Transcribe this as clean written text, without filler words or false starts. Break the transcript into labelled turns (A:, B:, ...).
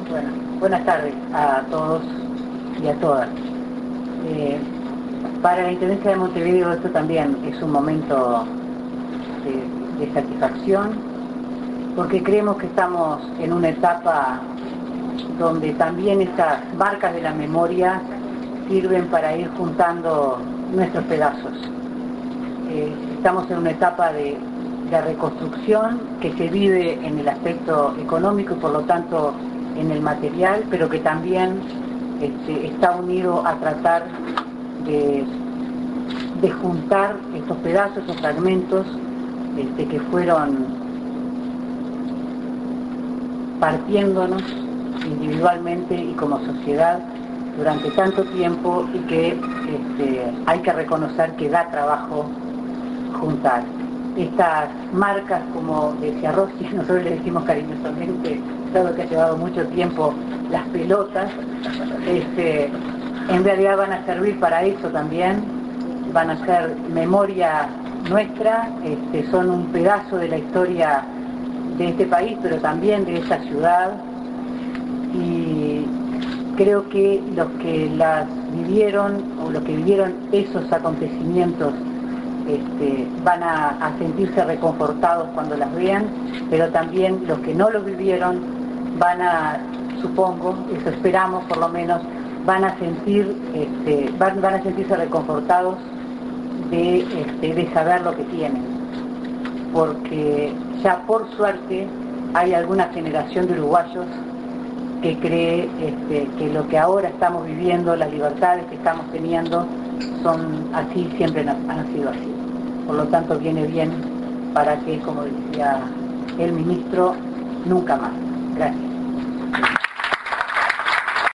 A: Bueno, buenas tardes a todos y a todas. Para la Intendencia de Montevideo esto también es un momento de satisfacción, porque creemos que estamos en una etapa donde también estas marcas de la memoria sirven para ir juntando nuestros pedazos. Estamos en una etapa de reconstrucción que se vive en el aspecto económico y por lo tanto en el material, pero que también está unido a tratar de juntar estos pedazos, estos fragmentos que fueron partiéndonos individualmente y como sociedad durante tanto tiempo, y que hay que reconocer que da trabajo juntar. Estas marcas, como decía Rossi, nosotros le decimos cariñosamente, dado que ha llevado mucho tiempo, las pelotas, en realidad van a servir para eso también, van a ser memoria nuestra, son un pedazo de la historia de este país, pero también de esta ciudad, y creo que los que las vivieron, o los que vivieron esos acontecimientos, van a sentirse reconfortados cuando las vean, pero también los que no los vivieron van a, supongo, eso esperamos por lo menos, van a sentir, van a sentirse reconfortados de saber lo que tienen, porque ya por suerte hay alguna generación de uruguayos que cree que lo que ahora estamos viviendo, las libertades que estamos teniendo, son así, siempre han sido así. Por lo tanto, viene bien para que, como decía el ministro, nunca más. Gracias.